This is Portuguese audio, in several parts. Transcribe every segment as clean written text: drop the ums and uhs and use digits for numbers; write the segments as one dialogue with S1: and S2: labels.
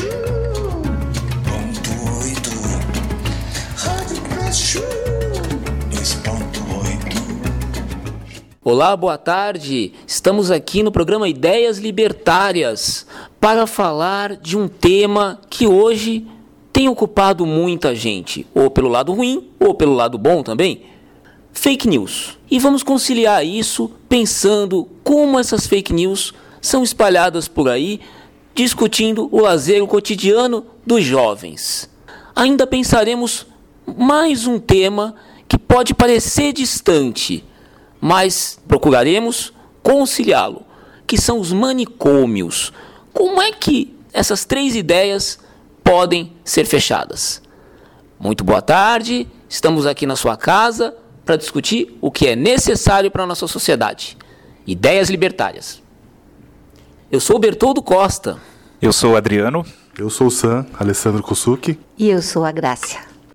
S1: Olá, boa tarde. Estamos aqui no programa Ideias Libertárias para falar de um tema que hoje tem ocupado muita gente, ou pelo lado ruim, ou pelo lado bom também. Fake news. E vamos conciliar isso pensando como essas fake news são espalhadas por aí, discutindo o lazer cotidiano dos jovens. Ainda pensaremos mais um tema que pode parecer distante, mas procuraremos conciliá-lo, que são os manicômios. Como é que essas três ideias podem ser fechadas? Muito boa tarde, estamos aqui na sua casa para discutir o que é necessário para a nossa sociedade. Ideias libertárias. Eu sou o Bertoldo Costa.
S2: Eu sou o Adriano.
S3: Eu sou o Sam, Alessandro Kosuki.
S4: E eu sou a Grácia.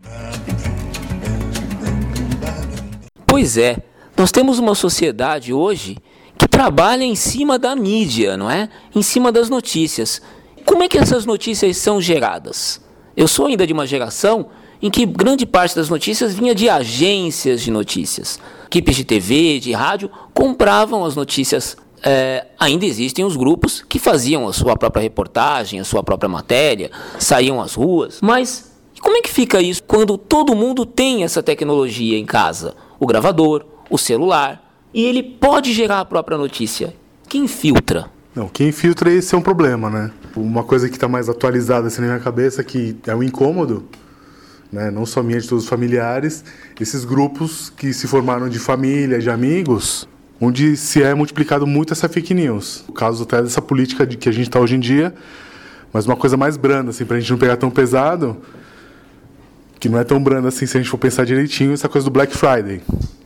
S1: Pois é, nós temos uma sociedade hoje que trabalha em cima da mídia, não é? Em cima das notícias. Como é que essas notícias são geradas? Eu sou ainda de uma geração em que grande parte das notícias vinha de agências de notícias. Equipes de TV, de rádio, compravam as notícias. Ainda existem os grupos que faziam a sua própria reportagem, a sua própria matéria, saíam às ruas. Mas como é que fica isso quando todo mundo tem essa tecnologia em casa? O gravador, o celular, e ele pode gerar a própria notícia. Quem filtra?
S3: Não, quem filtra, esse é um problema, né? Uma coisa que está mais atualizada assim na minha cabeça, que é um incômodo, né? Não só minha, de todos os familiares, esses grupos que se formaram de família, de amigos, onde se é multiplicado muito essa fake news. O caso até dessa política de que a gente está hoje em dia, mas uma coisa mais branda, assim, para a gente não pegar tão pesado, que não é tão branda assim se a gente for pensar direitinho, essa coisa do Black Friday.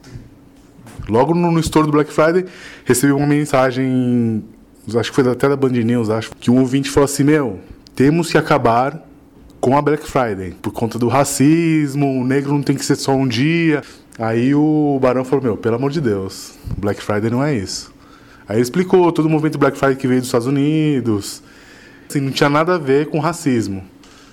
S3: Logo no estouro do Black Friday, recebi uma mensagem, acho que foi até da Band News, que um ouvinte falou assim, temos que acabar com a Black Friday, por conta do racismo, o negro não tem que ser só um dia. Aí o Barão falou, pelo amor de Deus, Black Friday não é isso. Aí ele explicou todo o movimento Black Friday que veio dos Estados Unidos, assim, não tinha nada a ver com racismo,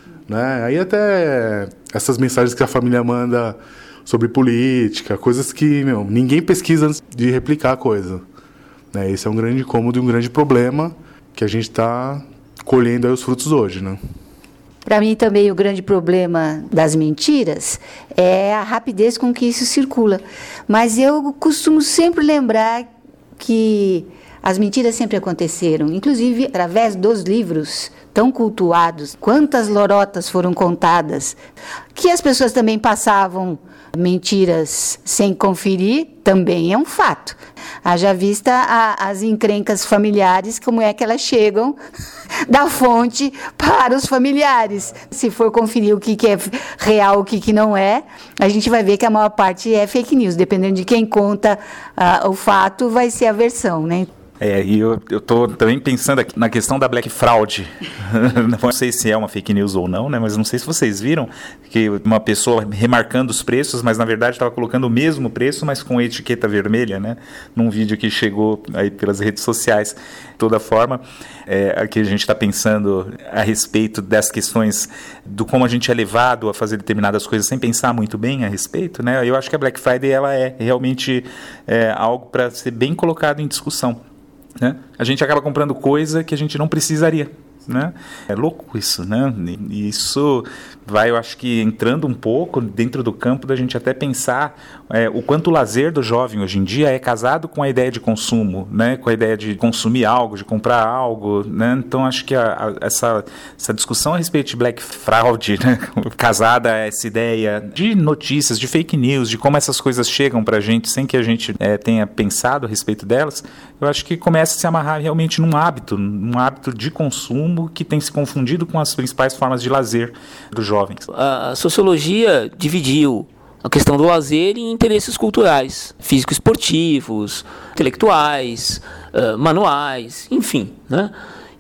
S3: né? Aí até essas mensagens que a família manda sobre política, coisas que, ninguém pesquisa antes de replicar a coisa, né? Esse é um grande incômodo e um grande problema que a gente está colhendo aí os frutos hoje, né?
S4: Para mim também o grande problema das mentiras é a rapidez com que isso circula. Mas eu costumo sempre lembrar que as mentiras sempre aconteceram, inclusive através dos livros tão cultuados. Quantas lorotas foram contadas, que as pessoas também passavam mentiras sem conferir, também é um fato. Haja vista as encrencas familiares, como é que elas chegam da fonte para os familiares. Se for conferir o que é real, o que não é, a gente vai ver que a maior parte é fake news. Dependendo de quem conta o fato, vai ser a versão, né?
S2: E eu estou também pensando aqui na questão da Black Fraud. Não sei se é uma fake news ou não, né? Mas não sei se vocês viram que uma pessoa remarcando os preços, mas na verdade estava colocando o mesmo preço, mas com etiqueta vermelha, né? Num vídeo que chegou aí pelas redes sociais. De toda forma, aqui a gente está pensando a respeito das questões do como a gente é levado a fazer determinadas coisas sem pensar muito bem a respeito, né? Eu acho que a Black Friday ela é realmente algo para ser bem colocado em discussão. Né? A gente acaba comprando coisa que a gente não precisaria, né? É louco isso, né? E isso vai, eu acho que entrando um pouco dentro do campo da gente até pensar o quanto o lazer do jovem hoje em dia é casado com a ideia de consumo, né? Com a ideia de consumir algo, de comprar algo, né? Então acho que essa discussão a respeito de Black Fraud, né? Casada a essa ideia de notícias, de fake news, de como essas coisas chegam pra gente sem que a gente tenha pensado a respeito delas, eu acho que começa a se amarrar realmente num hábito de consumo que tem se confundido com as principais formas de lazer dos jovens.
S1: A sociologia dividiu a questão do lazer em interesses culturais, físico-esportivos, intelectuais, manuais, enfim, né?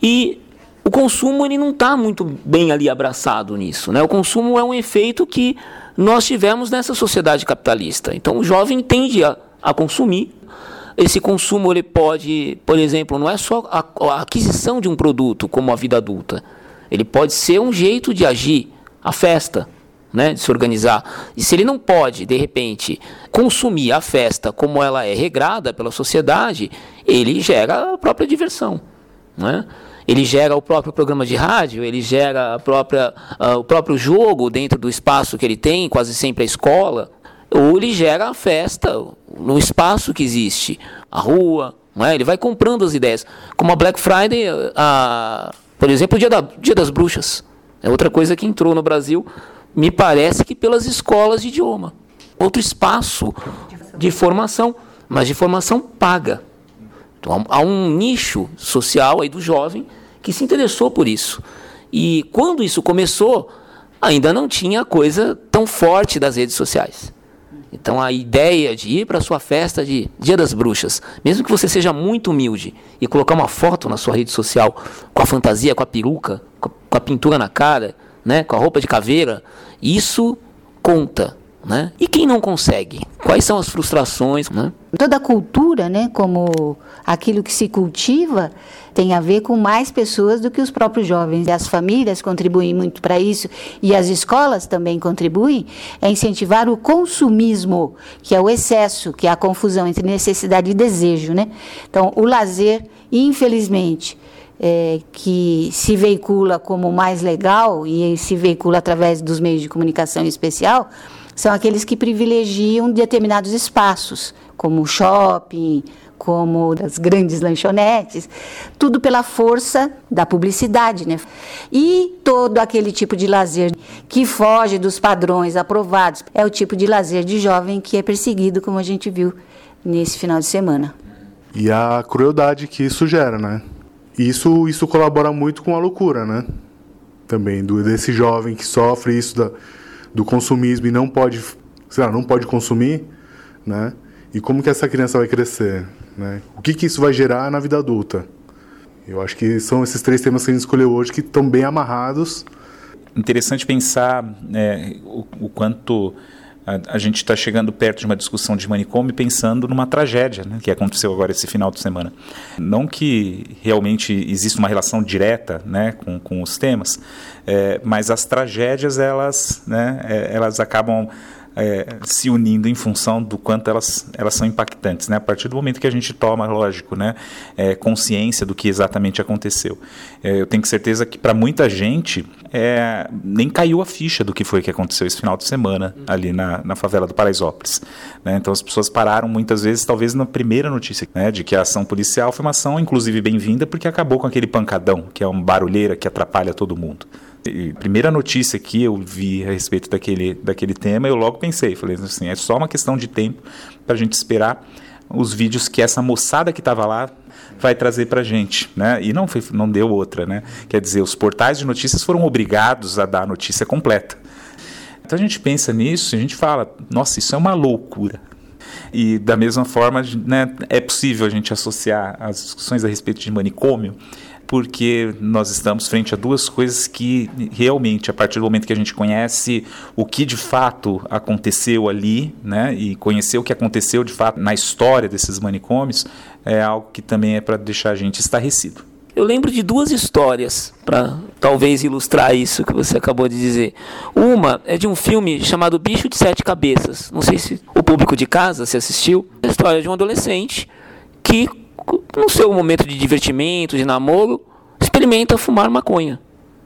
S1: E o consumo ele não está muito bem ali abraçado nisso, né? O consumo é um efeito que nós tivemos nessa sociedade capitalista. Então o jovem tende a consumir. Esse consumo ele pode, por exemplo, não é só a aquisição de um produto como a vida adulta. Ele pode ser um jeito de agir, a festa, né, de se organizar. E se ele não pode, de repente, consumir a festa como ela é regrada pela sociedade, ele gera a própria diversão, né? Ele gera o próprio programa de rádio, ele gera o próprio jogo dentro do espaço que ele tem, quase sempre a escola, ou ele gera a festa no espaço que existe, a rua, não é? Ele vai comprando as ideias. Como a Black Friday, por exemplo, o Dia das Bruxas. É outra coisa que entrou no Brasil, me parece que pelas escolas de idioma. Outro espaço de formação, mas de formação paga. Então, há um nicho social aí do jovem que se interessou por isso. E quando isso começou, ainda não tinha a coisa tão forte das redes sociais. Então a ideia de ir para a sua festa de Dia das Bruxas, mesmo que você seja muito humilde, e colocar uma foto na sua rede social com a fantasia, com a peruca, com a pintura na cara, né, com a roupa de caveira, isso conta, né? E quem não consegue? Quais são as frustrações, né?
S4: Toda a cultura, né, como aquilo que se cultiva, tem a ver com mais pessoas do que os próprios jovens. E as famílias contribuem muito para isso, e as escolas também contribuem, é incentivar o consumismo, que é o excesso, que é a confusão entre necessidade e desejo, né? Então, o lazer, infelizmente, que se veicula como mais legal, e se veicula através dos meios de comunicação em especial, são aqueles que privilegiam determinados espaços, como o shopping, como as grandes lanchonetes, tudo pela força da publicidade, né? E todo aquele tipo de lazer que foge dos padrões aprovados é o tipo de lazer de jovem que é perseguido, como a gente viu nesse final de semana.
S3: E a crueldade que isso gera, né? Isso colabora muito com a loucura, né? Também desse jovem que sofre isso do consumismo e não pode consumir, né? E como que essa criança vai crescer, né? O que isso vai gerar na vida adulta? Eu acho que são esses 3 temas que a gente escolheu hoje que estão bem amarrados.
S2: Interessante pensar o quanto a gente está chegando perto de uma discussão de manicômio pensando numa tragédia, né, que aconteceu agora esse final de semana. Não que realmente exista uma relação direta, né, com os temas, mas as tragédias elas acabam se unindo em função do quanto elas são impactantes, né? A partir do momento que a gente toma, lógico, né, consciência do que exatamente aconteceu. Eu tenho certeza que para muita gente nem caiu a ficha do que foi que aconteceu esse final de semana ali na favela do Paraisópolis, né? Então as pessoas pararam muitas vezes, talvez na primeira notícia, né, de que a ação policial foi uma ação inclusive bem-vinda porque acabou com aquele pancadão, que é uma barulheira que atrapalha todo mundo. E a primeira notícia que eu vi a respeito daquele tema, eu logo pensei, falei assim, é só uma questão de tempo para a gente esperar os vídeos que essa moçada que estava lá vai trazer para a gente, né? E não deu outra, né? Quer dizer, os portais de notícias foram obrigados a dar a notícia completa. Então a gente pensa nisso e a gente fala, nossa, isso é uma loucura. E da mesma forma, né, é possível a gente associar as discussões a respeito de manicômio, porque nós estamos frente a 2 coisas que realmente, a partir do momento que a gente conhece o que de fato aconteceu ali, né, e conhecer o que aconteceu de fato na história desses manicômios, é algo que também é para deixar a gente estarrecido.
S1: Eu lembro de 2 histórias para talvez ilustrar isso que você acabou de dizer. Uma é de um filme chamado Bicho de 7 Cabeças. Não sei se o público de casa se assistiu. É a história de um adolescente que, no seu momento de divertimento, de namoro, experimenta fumar maconha.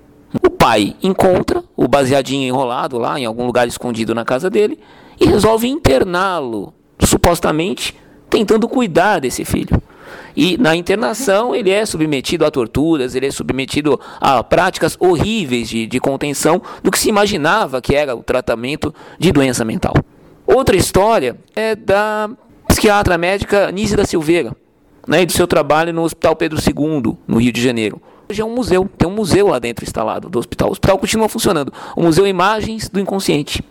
S1: O pai encontra o baseadinho enrolado lá em algum lugar escondido na casa dele e resolve interná-lo, supostamente tentando cuidar desse filho. E na internação ele é submetido a torturas, ele é submetido a práticas horríveis de contenção do que se imaginava que era o tratamento de doença mental. Outra história é da psiquiatra médica Anísia da Silveira, né, e do seu trabalho no Hospital Pedro II, no Rio de Janeiro. Hoje é um museu, tem um museu lá dentro instalado do hospital. O hospital continua funcionando, o Museu Imagens do Inconsciente.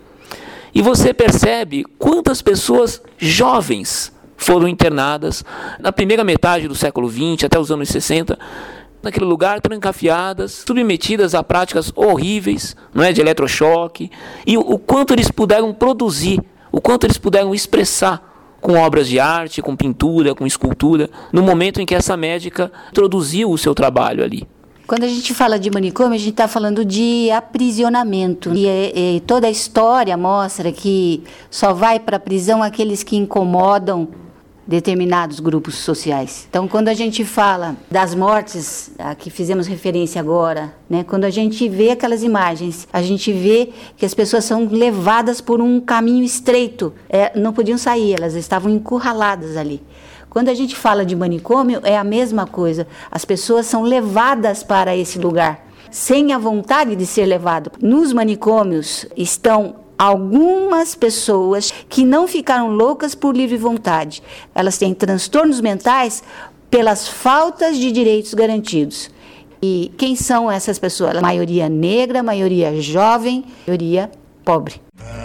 S1: E você percebe quantas pessoas jovens foram internadas na primeira metade do século XX, até os anos 60, naquele lugar, trancafiadas, submetidas a práticas horríveis, não é, de eletrochoque, e o quanto eles puderam produzir, o quanto eles puderam expressar com obras de arte, com pintura, com escultura, no momento em que essa médica introduziu o seu trabalho ali.
S4: Quando a gente fala de manicômio, a gente está falando de aprisionamento. E toda a história mostra que só vai para a prisão aqueles que incomodam determinados grupos sociais. Então, quando a gente fala das mortes, a que fizemos referência agora, né, quando a gente vê aquelas imagens, a gente vê que as pessoas são levadas por um caminho estreito, não podiam sair, elas estavam encurraladas ali. Quando a gente fala de manicômio, é a mesma coisa. As pessoas são levadas para esse lugar, sem a vontade de ser levado. Nos manicômios estão algumas pessoas que não ficaram loucas por livre vontade. Elas têm transtornos mentais pelas faltas de direitos garantidos. E quem são essas pessoas? A maioria negra, a maioria jovem, a maioria pobre.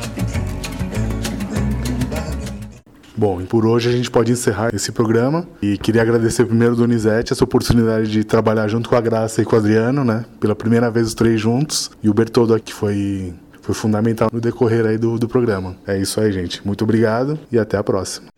S3: Bom, e por hoje a gente pode encerrar esse programa. E queria agradecer primeiro, Donizete, essa oportunidade de trabalhar junto com a Graça e com o Adriano, né? Pela primeira vez os três juntos. E o Bertoldo, que foi fundamental no decorrer aí do programa. É isso aí, gente. Muito obrigado e até a próxima.